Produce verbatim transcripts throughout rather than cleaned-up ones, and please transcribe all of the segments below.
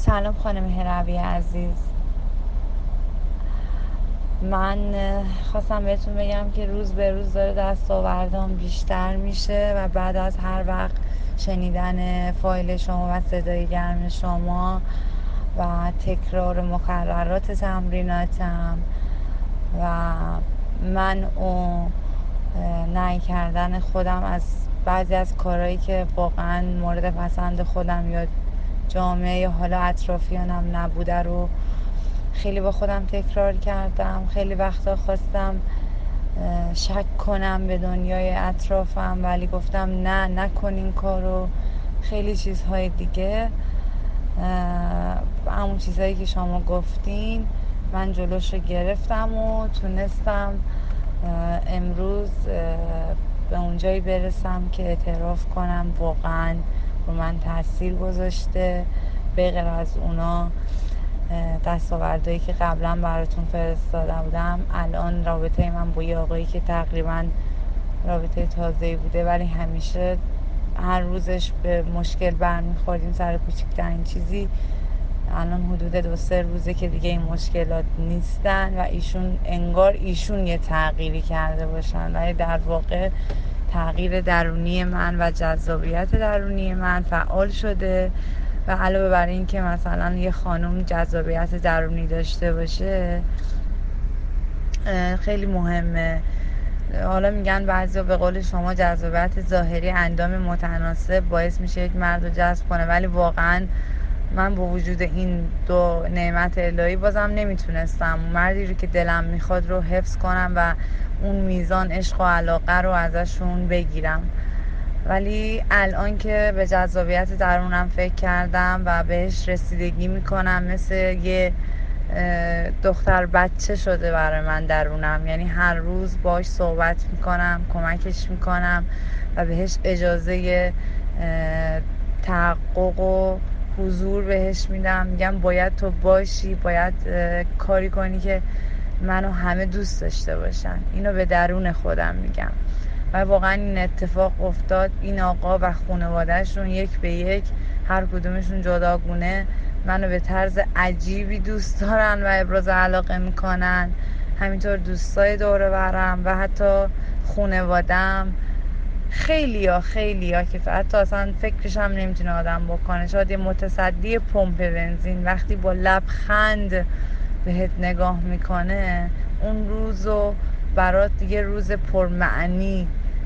سلام خانم هروی عزیز. من خواستم بهتون بگم که روز به روز داره دستاوردام بیشتر میشه و بعد از هر وقت شنیدن فایل شما و صدای گرم شما و تکرار مکررات تمریناتم و من اون نهی کردن خودم از بعضی از کارهایی که واقعا مورد پسند خودم یا جامعه یا حالا اطرافیانم نبوده رو خیلی با خودم تکرار کردم. خیلی وقتا خواستم شک کنم به دنیای اطرافم ولی گفتم نه نکن این کارو. خیلی چیزهای دیگه، همون چیزهایی که شما گفتین من جلوش رو گرفتم و تونستم امروز به اونجایی برسم که اعتراف کنم واقعا رو من تاثیر گذاشته. به غیر از اونا دستاوردهایی که قبلا براتون فرستاده بودم، الان رابطه من با یه آقایی که تقریبا رابطه تازه‌ای بوده ولی همیشه هر روزش به مشکل برمیخوردیم سر کوچکترین چیزی، الان حدود دو سه روزه که دیگه این مشکلات نیستن و ایشون انگار ایشون یه تغییری کرده باشن ولی در واقع تغییر درونی من و جذابیت درونی من فعال شده. و علاوه بر این که مثلا یه خانم جذابیت درونی داشته باشه خیلی مهمه. حالا میگن بعضیا به قول شما جذابیت ظاهری اندام متناسب باعث میشه یک مرد رو جذب کنه، ولی واقعا من با وجود این دو نعمت الهی بازم نمیتونستم مردی رو که دلم میخواد رو حفظ کنم و اون میزان عشق و علاقه رو ازشون بگیرم. ولی الان که به جذابیت درونم فکر کردم و بهش رسیدگی میکنم، مثل یه دختر بچه شده برای من درونم. یعنی هر روز باش صحبت میکنم، کمکش میکنم و بهش اجازه تحقق و حضور بهش میدم. میگم باید تو باشی، باید کاری کنی که منو همه دوست داشته باشن. اینو به درون خودم میگم و واقعا این اتفاق افتاد. این آقا و خانواده‌شون یک به یک هر کدومشون جداگونه منو به طرز عجیبی دوست دارن و ابراز علاقه میکنن. همینطور دوستای دور و برم و حتی خانواده‌ام. خیلی ها خیلی ها که حتی اصلا فکرش هم نمیتونه آدم بکنه. شاید یه متصدی پمپ بنزین وقتی با لبخند بهت نگاه میکنه اون روزو برات دیگه روز پرمعنی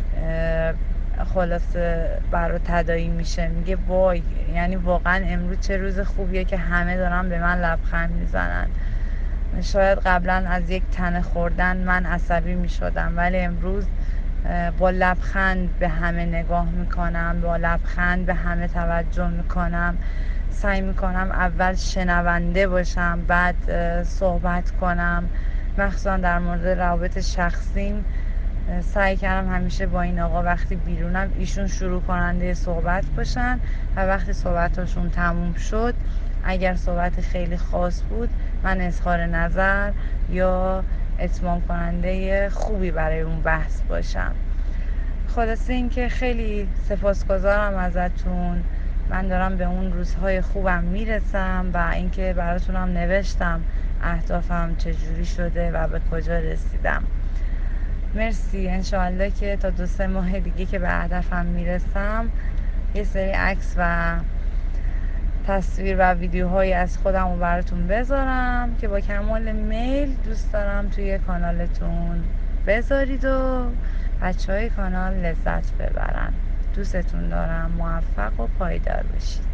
خلاصه برات تداعی میشه. میگه وای، یعنی واقعا امروز چه روز خوبیه که همه دارن به من لبخند میزنن. شاید قبلا از یک تنه خوردن من عصبی میشدم ولی امروز با لبخند به همه نگاه میکنم، با لبخند به همه توجه میکنم. سعی میکنم اول شنونده باشم بعد صحبت کنم. مخصوصا در مورد روابط شخصیم سعی کردم همیشه با این آقا وقتی بیرونم ایشون شروع کننده صحبت باشن و وقتی صحبتاشون تموم شد اگر صحبت خیلی خاص بود من اظهار نظر یا اتمام کننده خوبی برای اون بحث باشم. خلاصه این که خیلی سپاسگزارم ازتون. من دارم به اون روزهای خوبم میرسم و اینکه براتونم نوشتم اهدافم چجوری شده و به کجا رسیدم. مرسی. انشاءالله که تا دو سه ماه دیگه که به هدفم میرسم یه سری عکس و تصویر و ویدیوهایی از خودم رو براتون بذارم که با کمال میل دوست دارم توی کانالتون بذارید و بچه های کانال لذت ببرن. دوستتون دارم. موفق و پایدار باشید.